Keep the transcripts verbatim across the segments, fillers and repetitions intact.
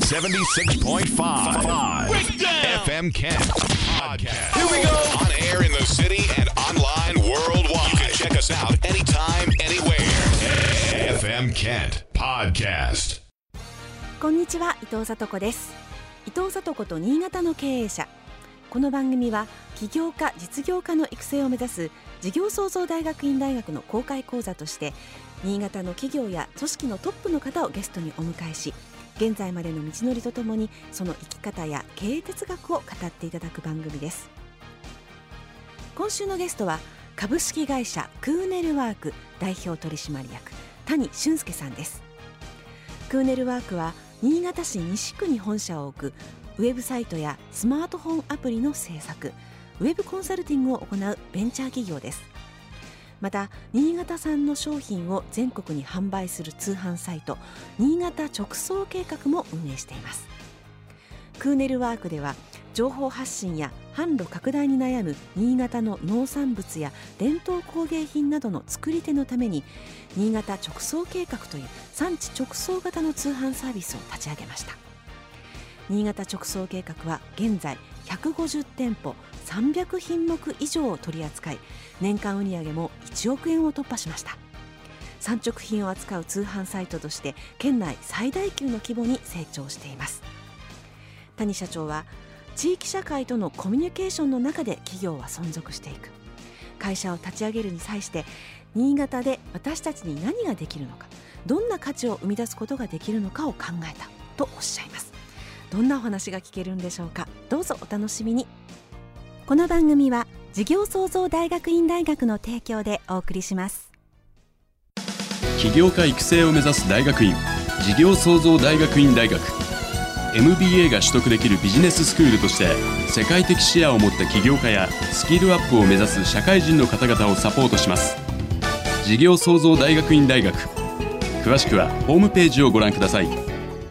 seventy-six point fiveエフエム Kent Podcast. Here we go. On air in the city and online worldwide. You can check us out anytime, anywhere. エフエム Kent Podcast. こんにちは、伊藤聡子です。伊藤聡子と新潟の経営者。この番組は起業家実業家の育成を目指す事業創造大学院大学の公開講座として、新潟の企業や組織のトップの方をゲストにお迎えし、現在までの道のりとともにその生き方や経営哲学を語っていただく番組です。今週のゲストは株式会社クーネルワーク代表取締役谷俊介さんです。クーネルワークは新潟市西区に本社を置くウェブサイトやスマートフォンアプリの制作、ウェブコンサルティングを行うベンチャー企業です。また新潟産の商品を全国に販売する通販サイト新潟直送計画も運営しています。クーネルワークでは情報発信や販路拡大に悩む新潟の農産物や伝統工芸品などの作り手のために、新潟直送計画という産地直送型の通販サービスを立ち上げました。新潟直送計画は現在ひゃくごじゅってんぽさんびゃくひんもく以上を取り扱い、年間売上もいちおくえんを突破しました。産直品を扱う通販サイトとして県内最大級の規模に成長しています。谷社長は、地域社会とのコミュニケーションの中で企業は存続していく、会社を立ち上げるに際して新潟で私たちに何ができるのか、どんな価値を生み出すことができるのかを考えたとおっしゃいます。どんなお話が聞けるんでしょうか。どうぞお楽しみに。この番組は事業創造大学院大学の提供でお送りします。 起業家育成を目指す大学院、事業創造大学院大学。 エムビーエー が取得できるビジネススクールとして、世界的視野を持った起業家やスキルアップを目指す社会人の方々をサポートします。事業創造大学院大学、詳しくはホームページをご覧ください。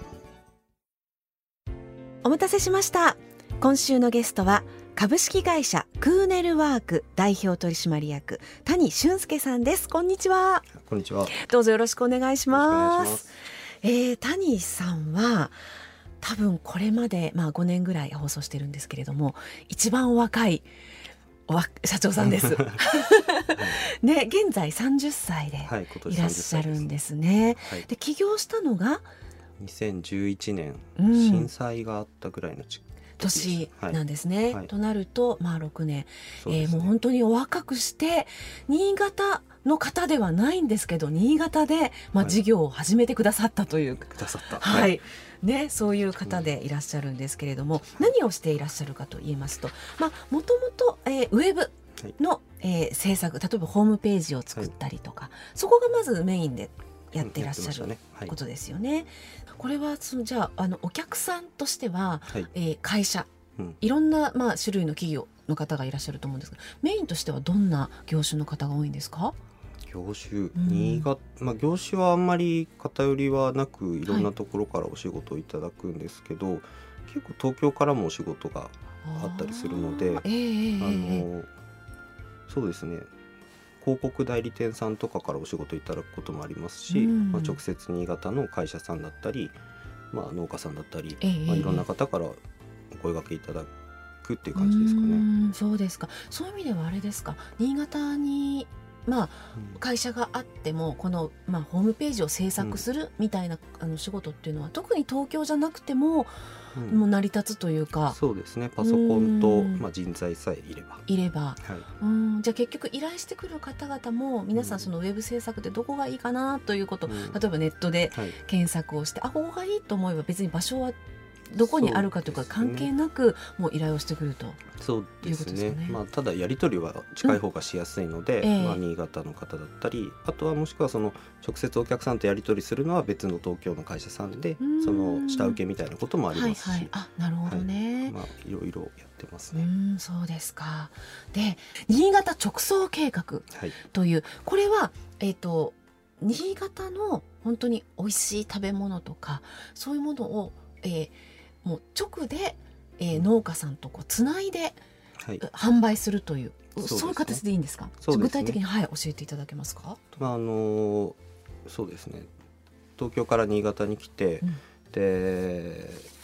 お待たせしました。今週のゲストは株式会社クーネルワーク代表取締役谷俊介さんです。こんにちは。 こんにちは。 どうぞよろしくお願いします。 よろしくお願いします。 えー、谷さんは多分これまで、まあ、ごねんぐらい放送してるんですけれども、一番若いお社長さんです、ね、現在さんじゅっさいでいらっしゃるんですね。 はい、 で起業したのがにせんじゅういちねん、 うん、 震災があったぐらいの年なんですね。 はい、 となると、まあ、ろくねん、 そうですね。 えー、もう本当にお若くして新潟の方ではないんですけど、新潟で、まあ、事業を始めてくださったという、 くださった、 はいはいね、そういう方でいらっしゃるんですけれども、何をしていらっしゃるかと言いますと、まあ、もともと、えー、ウェブの、はい、えー、制作、例えばホームページを作ったりとか、はい、そこがまずメインでやっていらっしゃる、ね、はい、ことですよね。これはそのじゃあ、あのお客さんとしては、はい、えー、会社、うん、いろんな、まあ、種類の企業の方がいらっしゃると思うんですが、メインとしてはどんな業種の方が多いんですか？ 業種、新潟、まあ、業種はあんまり偏りはなく、いろんなところからお仕事をいただくんですけど、はい、結構東京からもお仕事があったりするので、あ、えー、あのそうですね、広告代理店さんとかからお仕事いただくこともありますし、うん、まあ、直接新潟の会社さんだったり、まあ、農家さんだったり、えーまあ、いろんな方からお声掛けいただくっていう感じですかね。 うん、そうですか。そういう意味ではあれですか、新潟に、まあ、会社があってもこの、まあ、ホームページを制作するみたいな、うん、あの仕事っていうのは特に東京じゃなくても、うん、もう成り立つというか。 そうですね、パソコンと、まあ、人材さえいればいれば、はい、 うん、じゃあ結局依頼してくる方々も皆さんそのウェブ制作でどこがいいかなということ、うん、例えばネットで検索をして、はい、あ、ここがいいと思えば別に場所はどこにあるかというか関係なく、もう依頼をしてくるということですね。 まあ、ただやり取りは近い方がしやすいので、うん、えーまあ、新潟の方だったり、あとはもしくはその直接お客さんとやり取りするのは別の東京の会社さんで、その下請けみたいなこともありますし、はいはい、 あ、なるほどね、はい、 まあ、いろいろやってますね。 うん、そうですか。で、新潟直送計画という、はい、これは、えーと、新潟の本当に美味しい食べ物とかそういうものを、えーもう直で、えー、農家さんとこうつないで、はい、販売するという、そうですね、そういう形でいいんですか？そうですね、具体的に、はい、教えていただけますか？ まあ、あのそうですね、東京から新潟に来て、うん、で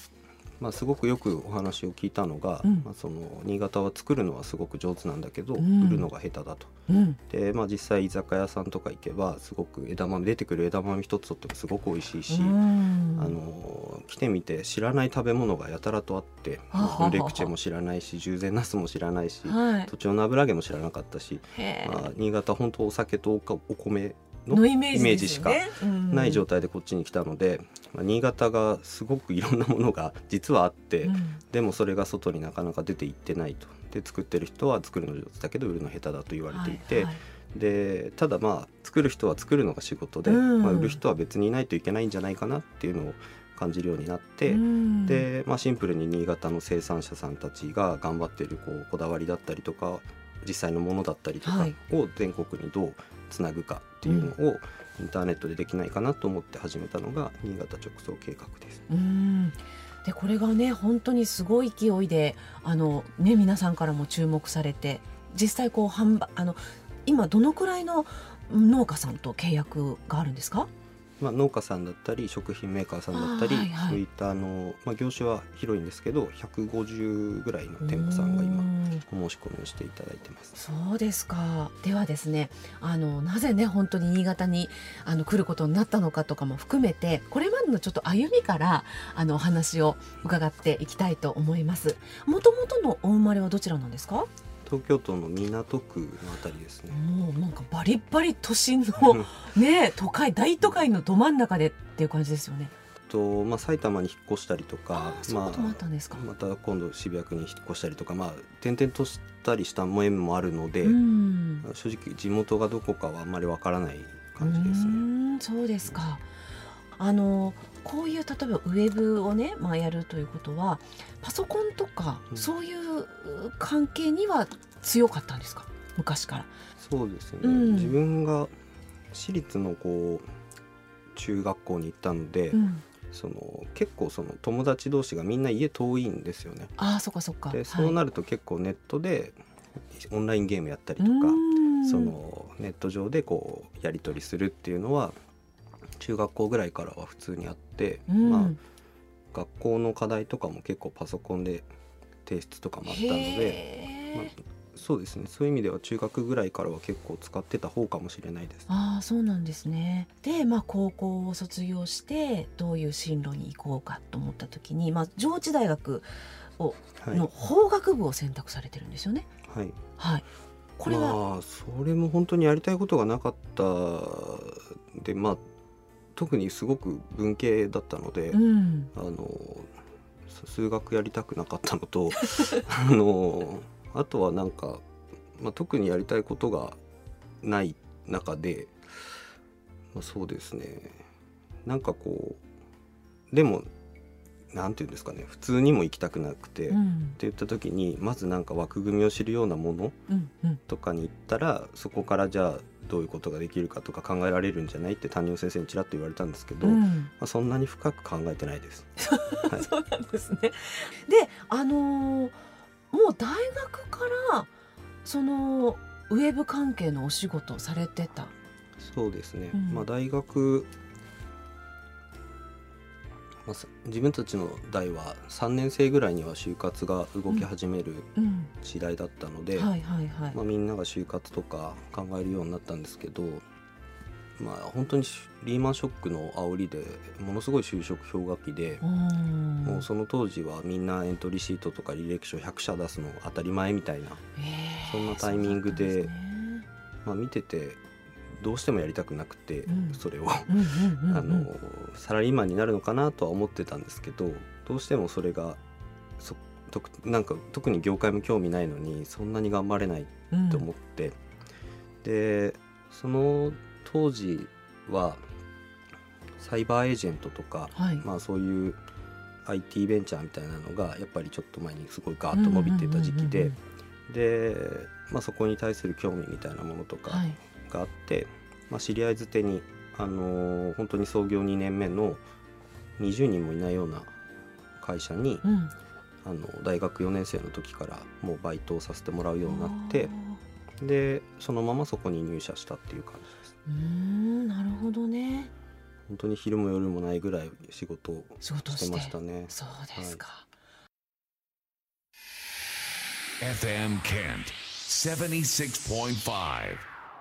まあ、すごくよくお話を聞いたのが、 うんまあ、その新潟は作るのはすごく上手なんだけど、 うん売るのが下手だと。 うんで、まあ、実際居酒屋さんとか行けばすごく枝豆出てくる枝豆一つとってもすごく美味しいし、 うんあの来てみて知らない食べ物がやたらとあって、 ははははブレクチェも知らないし十全ナスも知らないし、 はい都庁の油揚げも知らなかったし、 へーまあ、新潟本当お酒とおかお米ののイメージイメージしかですよね。うんない状態でこっちに来たので、まあ、新潟がすごくいろんなものが実はあって、 うんでもそれが外になかなか出ていってないと。で作ってる人は作るの上手だけど売るの下手だと言われていて、 はいはいでただまあ作る人は作るのが仕事で、 うんまあ、売る人は別にいないといけないんじゃないかなっていうのを感じるようになって、 うんで、まあ、シンプルに新潟の生産者さんたちが頑張ってるこうこだわりだったりとか実際のものだったりとかはいを全国にどうつなぐかっていうのをインターネットでできないかなと思って始めたのが新潟直送計画です。 うんでこれがね本当にすごい勢いであの、ね、皆さんからも注目されて実際こう販売あの今どのくらいの農家さんと契約があるんですか？ まあ、農家さんだったり食品メーカーさんだったり、 あーはいはいそういったあの、まあ、業種は広いんですけどひゃくごじゅうぐらいの店舗さんが今うんお申し込みをしていただいてます。 そうですか。ではですねあのなぜね本当に新潟にあの来ることになったのかとかも含めてこれまでのちょっと歩みからあのお話を伺っていきたいと思います。もともとのお生まれはどちらなんですか？ 東京都の港区のあたりですね。 もうなんかバリバリ都心のね都会大都会のど真ん中でっていう感じですよね。 とまあ、埼玉に引っ越したりとかあーそういうこともあったんですか。 また今度渋谷区に引っ越したりとか、まあ、転々としたりした縁もあるので、 うん正直地元がどこかはあんまりわからない感じですうね。 ーんそうですか。あのこういう例えばウェブをね、まあ、やるということはパソコンとか、 うんそういう関係には強かったんですか昔から。 そうですね、 うん自分が私立のこう中学校に行ったので、 うん、 その結構その友達同士がみんな家遠いんですよね。 ああそっかそっか。 でそうなるると結構ネットでオンラインゲームやったりととか、そのネット上でこうやり取りするっていうのは中学校ぐらいからは普通にあって、 うんまあ、学校の課題とかも結構パソコンで提出とかもあったので、 へーまあ、そうですね、そういう意味では中学ぐらいからは結構使ってた方かもしれないです。 ああそうなんですね。で、まあ、高校を卒業してどういう進路に行こうかと思った時に、まあ、上智大学をはいの法学部を選択されてるんですよね。 はい、 はい。これは、 まあそれも本当にやりたいことがなかったで、まあ特にすごく文系だったので、 うん、 あの数学やりたくなかったのとあのあとはなんか、まあ、特にやりたいことがない中で、まあ、そうですね、なんかこうでもなんていうんですかね、普通にも行きたくなくて、ってうん言った時にまずなんか枠組みを知るようなものうんうんとかに行ったらそこからじゃあどういうことができるかとか考えられるんじゃないって担任の先生にちらっと言われたんですけど、まうんあ、そんなに深く考えてないです。はいそうなんですね。で、あのーもう大学からそのウェブ関係のお仕事をされてた。 そうですね、 うんまあ、大学、まあさ自分たちの代はさんねん生ぐらいには就活が動き始めるうん、 時代だったので、 はいはいはい。 まあ、みんなが就活とか考えるようになったんですけど、まあ、本当にリーマンショックの煽りでものすごい就職氷河期で、 うんもうその当時はみんなエントリーシートとか履歴書ひゃく社出すの当たり前みたいな、 へーそんなタイミングでそうだったんすねまあ、見ててどうしてもやりたくなくて、 うんそれをうんうんうんうんあのサラリーマンになるのかなとは思ってたんですけど、どうしてもそれがそとなんか特に業界も興味ないのにそんなに頑張れないと思って、でその当時はサイバーエージェントとか、 はいまあ、そういう アイティー ベンチャーみたいなのがやっぱりちょっと前にすごいガーッと伸びてた時期うんうんうんでうんで、まあ、そこに対する興味みたいなものとかはいがあって、まあ、知り合いづてに、あのー本当に創業にねんめのにじゅうにんもいないような会社に、 うんあの大学よねん生の時からもうバイトをさせてもらうようになってあーでそのままそこに入社したっていう感じです。 うーんなるほどね。 本当に昼も夜もないぐらい仕事を仕事をしてしてましたね。 そうですか。 エフエム Kent ななじゅうろくてんご。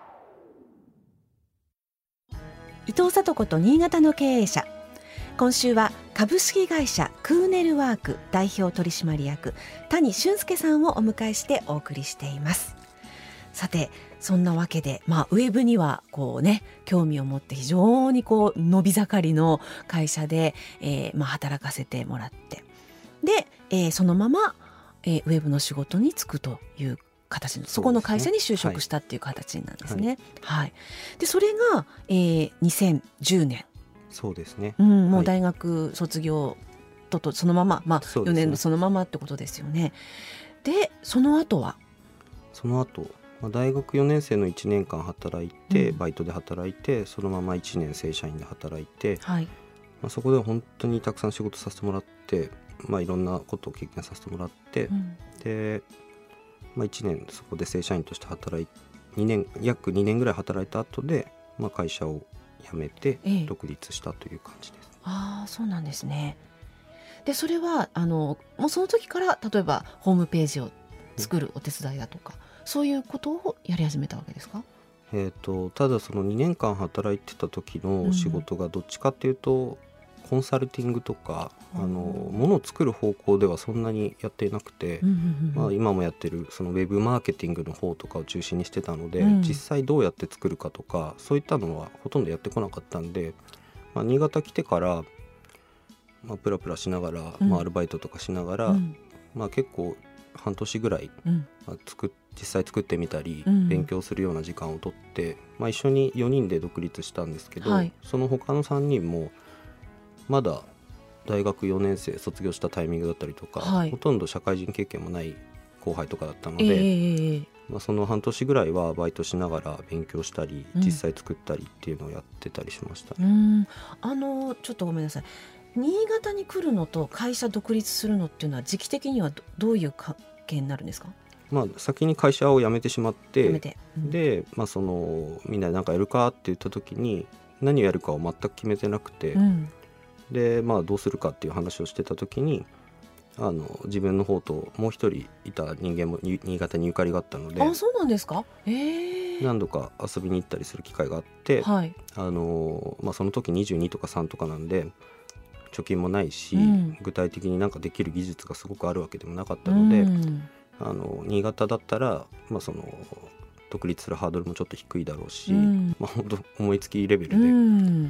伊藤聡子と新潟の経営者。今週は株式会社クーネルワーク代表取締役谷俊介さんをお迎えしてお送りしています。さて、そんなわけで、まあ、ウェブにはこう、ね、興味を持って非常にこう伸び盛りの会社で、えーまあ、働かせてもらってで、えー、そのまま、えー、ウェブの仕事に就くという形の、そこの会社に就職したっていう形なんですね。はいはい、でそれが、えー、にせんじゅうねん。 そうですね、 うん、もう大学卒業ととそのまま、まあ、よねんのそのままってことですよね。でその後はその後まあ、大学よねん生のいちねんかん働いて、 うん、 バイトで働いてそのままいちねん正社員で働いて、 はい、 まあ、そこで本当にたくさん仕事させてもらって、まあ、いろんなことを経験させてもらって、うん、で、まあ、いちねんそこで正社員として働いにねん約にねんぐらい働いた後で、まあ、会社を辞めて独立したという感じです。ええ、 ああ、そうなんですね。でそれはあのもうその時から例えばホームページを作るお手伝いだとか、うん、そういうことをやり始めたわけですか？ えーと、ただそのにねんかん働いてた時の仕事がどっちかっていうと、うん、コンサルティングとか、うん、あの物を作る方向ではそんなにやっていなくて、うんうんうん、まあ、今もやってるそのウェブマーケティングの方とかを中心にしてたので、うん、実際どうやって作るかとかそういったのはほとんどやってこなかったんで、まあ、新潟来てから、まあ、プラプラしながら、うん、まあ、アルバイトとかしながら、うん、まあ、結構半年ぐらい、うん、まあ、作実際作ってみたり、うん、勉強するような時間をとって、まあ、一緒によにんで独立したんですけど、はい、その他のさんにんもまだ大学よねん生卒業したタイミングだったりとか、はい、ほとんど社会人経験もない後輩とかだったので、えーまあ、その半年ぐらいはバイトしながら勉強したり、うん、実際作ったりっていうのをやってたりしました、ね。うん、 あのちょっとごめんなさい、新潟に来るのと会社独立するのっていうのは時期的には ど, どういう関係になるんですか？ まあ、先に会社を辞めてしまって、 てうん、 で、まあ、そのみんなで何かやるかって言った時に何をやるかを全く決めてなくて、うん、で、まあ、どうするかっていう話をしてた時にあの自分の方ともう一人いた人間も新潟にゆかりがあったので、 あ、そうなんですか？へー。 何度か遊びに行ったりする機会があって、 はい、 あのまあ、その時にじゅうにとかさんとかなんで貯金もないし、うん、具体的になんかできる技術がすごくあるわけでもなかったので、うん、あの新潟だったら、まあ、その独立するハードルもちょっと低いだろうし、うん、まあ、本当思いつきレベルで、うん、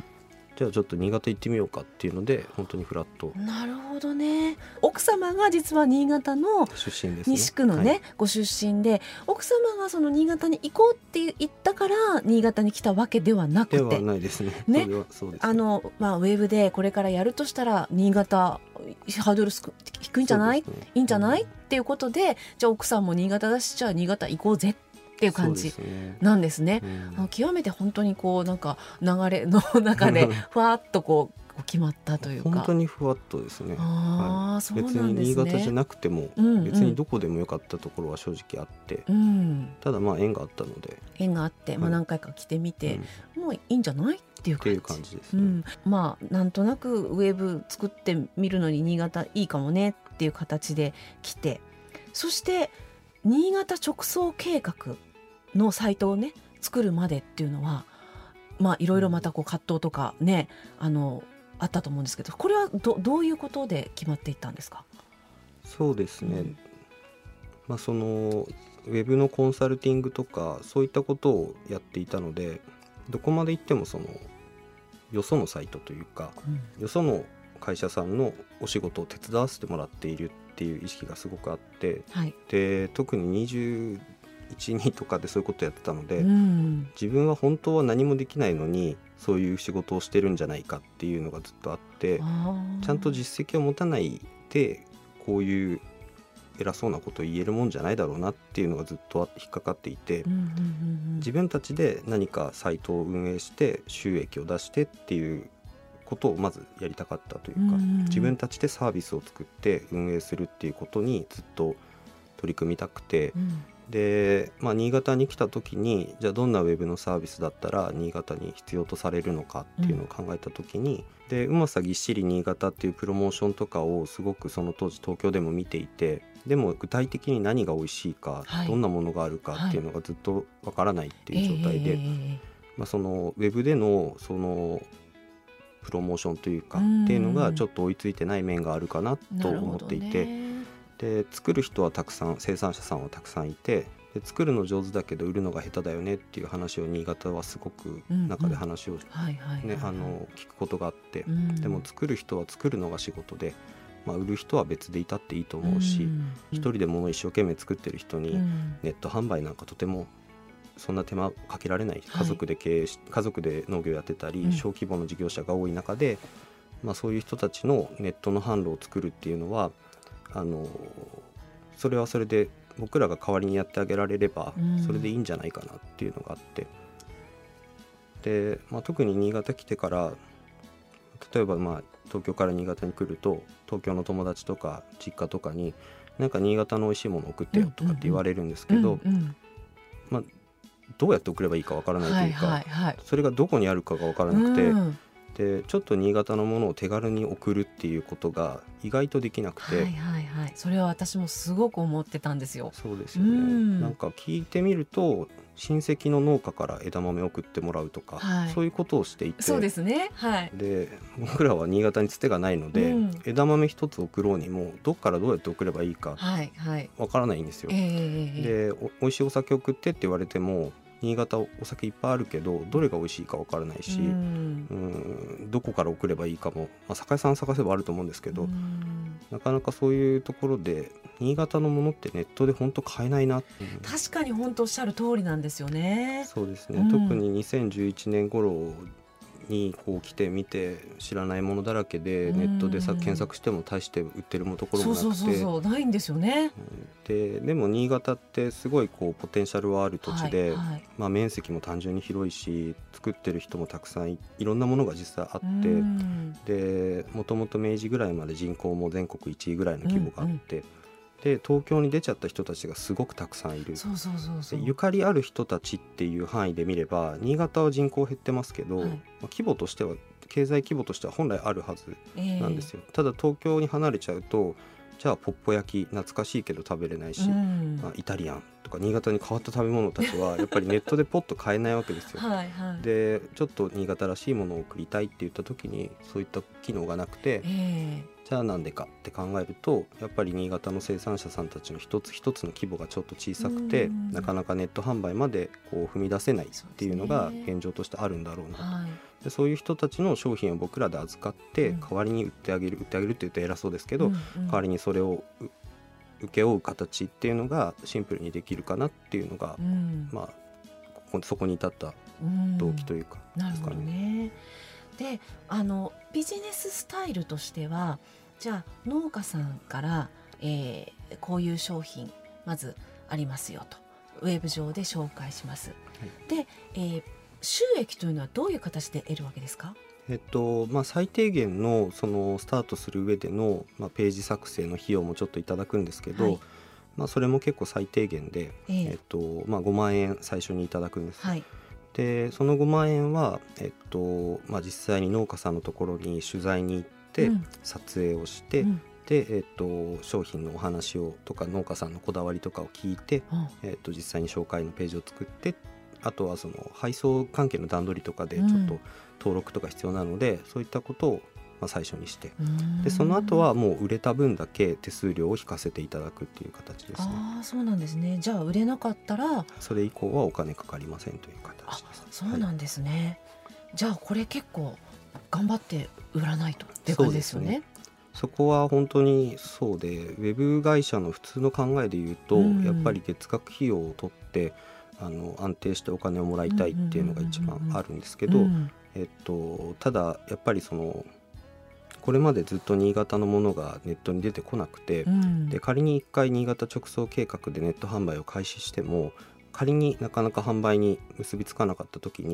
じゃあちょっと新潟行ってみようかっていうので本当にフラッと。 なるほどね。奥様が実は新潟の出身ですね。 西区のね、はい、ご出身で、奥様がその新潟に行こうって言ったから新潟に来たわけではなくて、 ではないですね。 ね、 それはそうですね。 あの、まあ、ウェブでこれからやるとしたら新潟ハードル低いんじゃない、ね、いいんじゃない、うん、っていうことで、じゃあ奥さんも新潟だし、じゃあ新潟行こうぜっていう感じなんですね。うん、あの極めて本当にこうなんか流れの中でふわっとこう決まったというか、 本当にふわっとですね。 あ、はい、そうなんですね。 別に新潟じゃなくても、うんうん、別にどこでもよかったところは正直あって、うん、ただまあ縁があったので縁があって、まあ、何回か来てみて、うん、もういいんじゃないっていう感じ、 っていう感じですね。 うん、まあなんとなくウェブ作ってみるのに新潟いいかもねっていう形で来て、そして新潟直送計画のサイトをね作るまでっていうのは、まあいろいろまたこう葛藤とかね、あのあったと思うんですけど、これは ど, どういうことで決まっていったんですか？ そうですね、うん、まあ、そのウェブのコンサルティングとかそういったことをやっていたので、どこまで行ってもそのよそのサイトというか、うん、よその会社さんのお仕事を手伝わせてもらっているっていう意識がすごくあって、はい、で特ににじゅういち、にとかでそういうことをやってたので、うん、自分は本当は何もできないのにそういう仕事をしてるんじゃないかっていうのがずっとあって、ちゃんと実績を持たないでこういう偉そうなことを言えるもんじゃないだろうなっていうのがずっと引っかかっていて、うんうんうんうん、自分たちで何かサイトを運営して収益を出してっていうことをまずやりたかったというか、うんうん、自分たちでサービスを作って運営するっていうことにずっと取り組みたくて、うん、で、まあ、新潟に来た時にじゃあどんなウェブのサービスだったら新潟に必要とされるのかっていうのを考えた時に、うん、でうまさぎっしり新潟っていうプロモーションとかをすごくその当時東京でも見ていて、 でも具体的に何が美味しいか、 はい、 どんなものがあるかっていうのがずっとわからないっていう状態で、 えーまあ、そのウェブでのそのプロモーションというかうんっていうのがちょっと追いついてない面があるかなと思っていて、 ね、 で作る人はたくさん、生産者さんはたくさんいて、で作るの上手だけど売るのが下手だよねっていう話を新潟はすごく中で話を、ね、あの聞くことがあって、うん、でも作る人は作るのが仕事で、まあ、売る人は別でいたっていいと思うし、うん、一人で物を一生懸命作ってる人にネット販売なんかとてもそんな手間かけられない、家族で経営し、はい、家族で農業やってたり、うん、小規模の事業者が多い中で、まあ、そういう人たちのネットの販路を作るっていうのはあのそれはそれで僕らが代わりにやってあげられればそれでいいんじゃないかなっていうのがあって、で、まあ、特に新潟来てから例えばまあ東京から新潟に来ると東京の友達とか実家とかになんか新潟の美味しいもの送ってよとかって言われるんですけど、まあどうやって送ればいいかわからないというか、はいはいはい、それがどこにあるかがわからなくて、うん、でちょっと新潟のものを手軽に送るっていうことが意外とできなくて、 はいはいはい、それは私もすごく思ってたんですよ。 そうですよね、うん、なんか聞いてみると親戚の農家から枝豆を送ってもらうとか、はい、そういうことをしていて、 そうですね、はい、 で僕らは新潟につてがないので、うん、枝豆一つ送ろうにもどっからどうやって送ればいいかわからないんですよ、はいはい、えー、でお美味しいお酒送ってって言われても新潟お酒いっぱいあるけどどれが美味しいか分からないし、うん、うんどこから送ればいいかも、まあ、酒屋さん探せばあると思うんですけど、なかなかそういうところで新潟のものってネットで本当買えないなって、うん、 確かに本当おっしゃる通りなんですよね。 そうですね、うん、特ににせんじゅういちねん頃にこう来てみて知らないものだらけでネットでさ検索しても大して売ってるところもなくて、 そうそうそうそうないんですよね。 で, でも新潟ってすごいこうポテンシャルはある土地で、はいはい、まあ、面積も単純に広いし作ってる人もたくさん い, いろんなものが実際あってでもともと明治ぐらいまで人口も全国いちいぐらいの規模があって、うんうん、で東京に出ちゃった人たちがすごくたくさんいる。 そうそうそうそう、 ゆかりある人たちっていう範囲で見れば新潟は人口減ってますけど、はい、まあ、規模としては経済規模としては本来あるはずなんですよ、えー、ただ東京に離れちゃうとじゃあポッポ焼き懐かしいけど食べれないし、うん、まあ、イタリアンとか新潟に変わった食べ物たちはやっぱりネットでポッと買えないわけですよはい、はい、でちょっと新潟らしいものを送りたいって言った時にそういった機能がなくて、えー、じゃあなんでかって考えるとやっぱり新潟の生産者さんたちの一つ一つの規模がちょっと小さくて、うん、なかなかネット販売までこう踏み出せないっていうのが現状としてあるんだろうなと。はい、でそういう人たちの商品を僕らで預かって代わりに売ってあげる、売ってあげるって言うと偉そうですけど、うんうん、代わりにそれを請け負う形っていうのがシンプルにできるかなっていうのが、うん、まあ、ここそこに至った動機というかですかね。うん、なるほどね。 であのビジネススタイルとしてはじゃあ農家さんから、えー、こういう商品まずありますよとウェブ上で紹介します、はい、で、えー収益というのはどういう形で得るわけですか？ えっとまあ、最低限 の, そのスタートする上での、まあ、ページ作成の費用もちょっといただくんですけど、はい、まあ、それも結構最低限で、えーえっとまあ、ごまんえん最初にいただくんです、はい、でそのごまんえんは、えっとまあ、実際に農家さんのところに取材に行って撮影をして、うん、でえっと、商品のお話をとか農家さんのこだわりとかを聞いて、うん、えっと、実際に紹介のページを作ってあとはその配送関係の段取りとかでちょっと登録とか必要なので、うん、そういったことをまあ最初にしてでその後はもう売れた分だけ手数料を引かせていただくっていう形ですね。 ああ、そうなんですね。じゃあ売れなかったらそれ以降はお金かかりませんという形です。 あ、そうなんですね、はい、じゃあこれ結構頑張って売らないとって感じですよね。そうですね。 そこは本当にそうでウェブ会社の普通の考えで言うと、うん、やっぱり月額費用を取ってあの安定してお金をもらいたいっていうのが一番あるんですけど、えっと、ただやっぱりそのこれまでずっと新潟のものがネットに出てこなくて、うん、で仮にいっかい新潟直送計画でネット販売を開始しても仮になかなか販売に結びつかなかった時に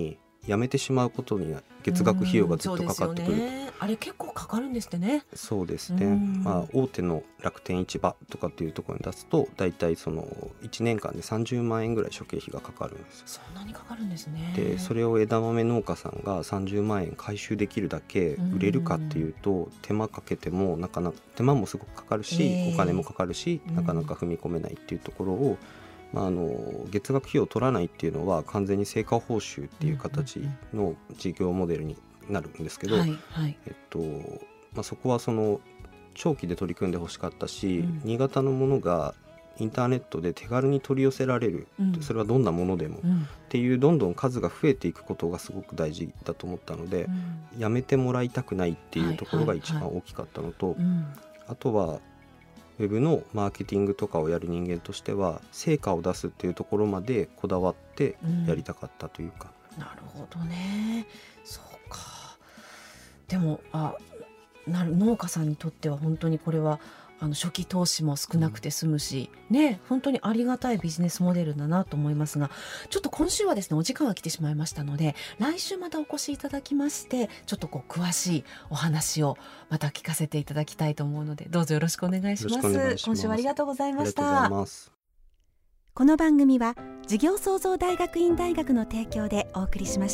辞めてしまうことに月額費用がずっとかかってくる、 ね、あれ結構かかるんですってね。 そうですね、まあ、大手の楽天市場とかっていうところに出すとだいたいそのいちねんかんでさんじゅうまんえんぐらい諸経費がかかるんです。 そんなにかかるんですね。 でそれを枝豆農家さんがさんじゅうまんえん回収できるだけ売れるかっていうと、手間かけてもなかなか手間もすごくかかるし、えー、お金もかかるしなかなか踏み込めないっていうところを、まあ、あの月額費用を取らないっていうのは完全に成果報酬っていう形の事業モデルになるんですけど、はいはい、えっとまあ、そこはその長期で取り組んでほしかったし、うん、新潟のものがインターネットで手軽に取り寄せられる、うん、それはどんなものでも、うん、っていうどんどん数が増えていくことがすごく大事だと思ったので、うん、やめてもらいたくないっていうところが一番大きかったのと、はいはいはい、あとはウェブのマーケティングとかをやる人間としては成果を出すっていうところまでこだわってやりたかったというか、 うん、なるほどね。そうか。でもあな農家さんにとっては本当にこれはあの初期投資も少なくて済むし、うん、ね、本当にありがたいビジネスモデルだなと思いますが、ちょっと今週はですねお時間が来てしまいましたので、来週またお越しいただきましてちょっとこう詳しいお話をまた聞かせていただきたいと思うので、どうぞよろしくお願いします。今週はありがとうございました。この番組は事業創造大学院大学の提供でお送りしました。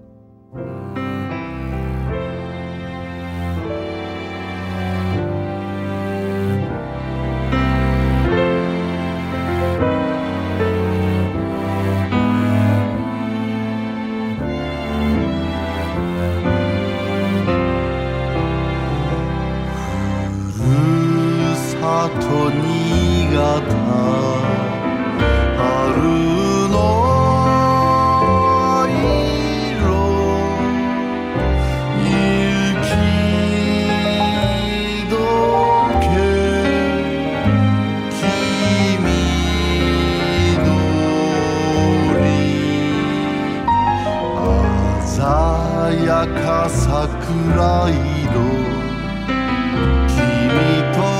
新潟春の色雪解け黄緑鮮やか桜色君と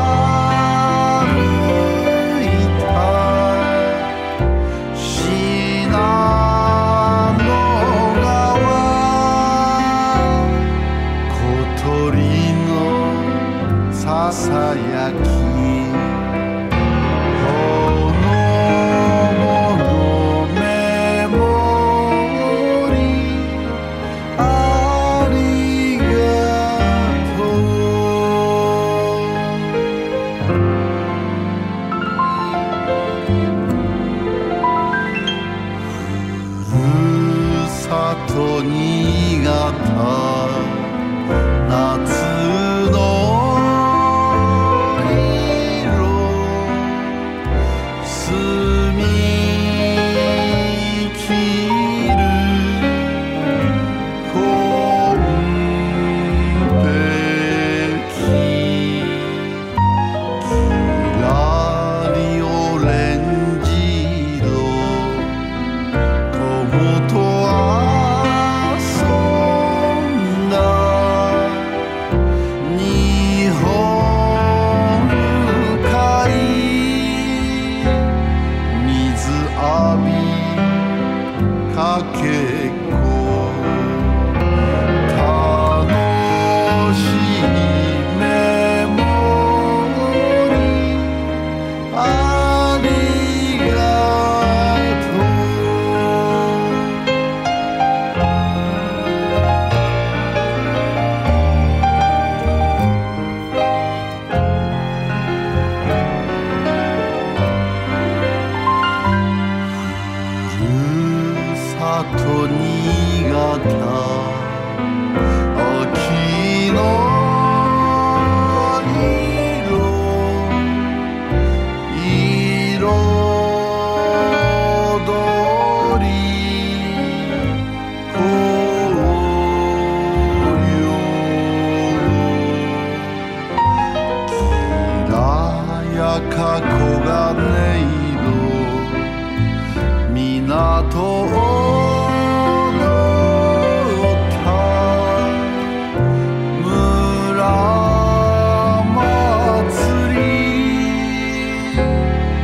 さやきほのぼのメモリありがとう。ふるさと新潟夏のか黄金色港を踊った村祭り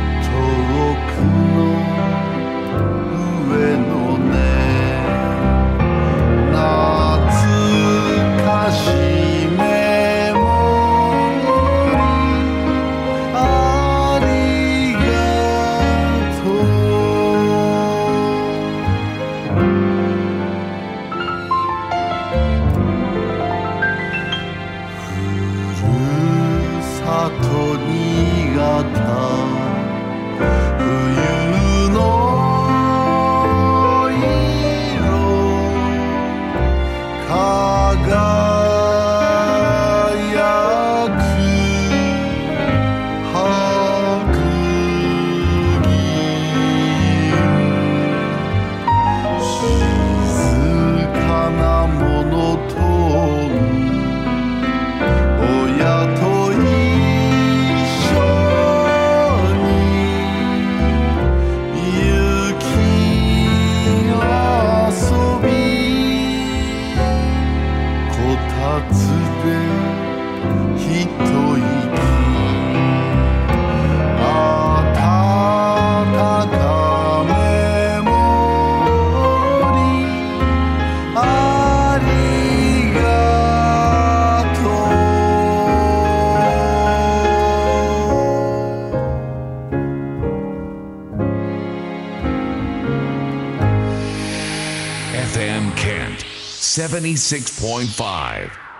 遠くの上のねと新潟冬の色輝く白銀静かなモノトーン親と一緒に雪遊びこたつで一息あたたかメモリありがとうエフエム Kent seventy-six point five